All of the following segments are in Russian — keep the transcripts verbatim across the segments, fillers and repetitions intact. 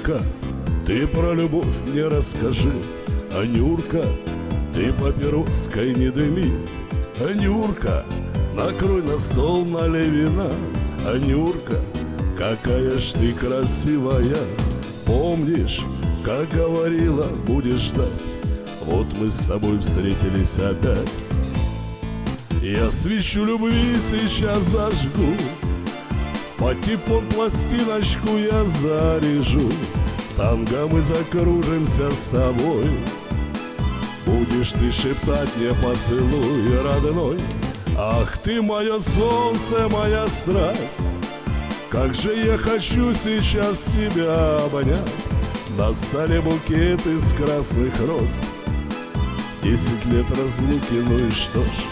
Нюрка, ты про любовь мне расскажи. А Нюрка, ты папироской не дыми. А Нюрка, накрой на стол, налей вина. А Нюрка, какая ж ты красивая. Помнишь, как говорила, будешь ждать? Вот мы с тобой встретились опять. Я свечу любви сейчас зажгу, в патефон пластиночку я заряжу. В танго мы закружимся с тобой. Будешь ты шептать мне поцелуй, родной. Ах ты мое солнце, моя страсть, как же я хочу сейчас тебя обнять. На столе букет из красных роз. Десять лет разлуки, ну и что ж.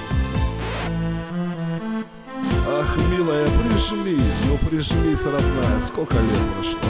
Ах, милая, прижмись, ну прижмись, родная, сколько лет прошло.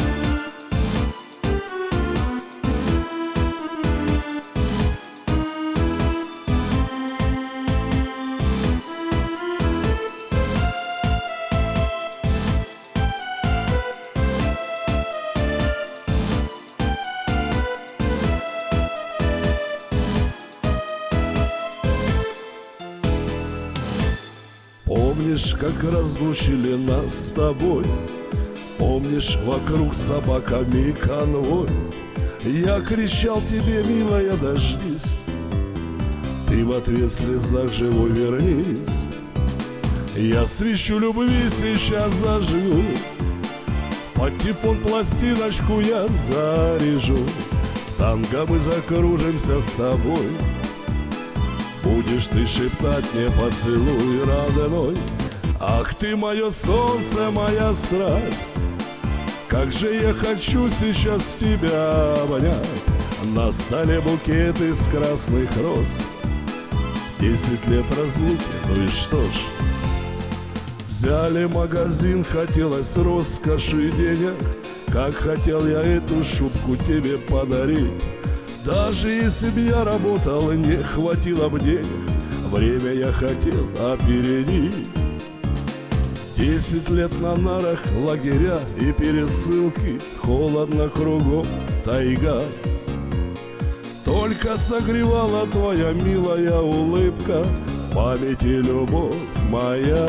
Помнишь, как разлучили нас с тобой? Помнишь, вокруг собаками конвой? Я кричал тебе, милая, дождись. Ты в ответ в слезах живой вернись. Я свечу любви сейчас зажгу, в патефон пластиночку я заряжу. В танго мы закружимся с тобой. Будешь ты шептать мне поцелуй, родной. Ах ты мое солнце, моя страсть, как же я хочу сейчас тебя обнять. На столе букет из красных роз. Десять лет разлуки, ну и что ж. Взяли магазин, хотелось роскоши и денег. Как хотел я эту шубку тебе подарить. Даже если б я работал, не хватило б денег. Время я хотел опередить. Десять лет на нарах, лагеря и пересылки. Холодно кругом, тайга. Только согревала твоя милая улыбка, в памяти любовь моя.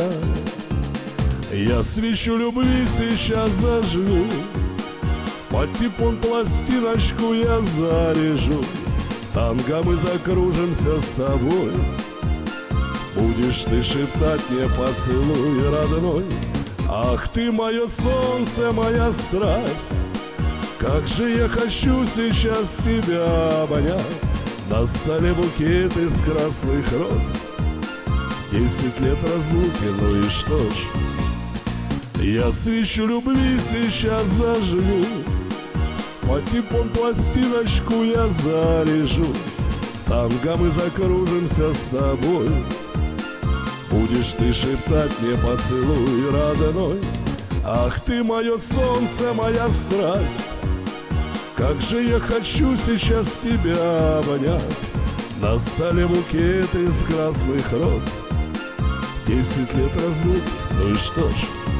Я свечу любви сейчас зажгу, в патефон пластиночку я заряжу. В танго мы закружимся с тобой. Будешь ты шептать мне поцелуй, родной. Ах ты мое солнце, моя страсть, как же я хочу сейчас тебя обнять. На столе букет из красных роз. Десять лет разлуки, ну и что ж. Я свечу любви сейчас зажгу, в патефон пластиночку я заряжу. В танго мы закружимся с тобой. Будешь ты шептать мне поцелуй, родной. Ах ты мое солнце, моя страсть, как же я хочу сейчас тебя обнять. На столе букет из красных роз. Десять лет разлуки, ну и что ж.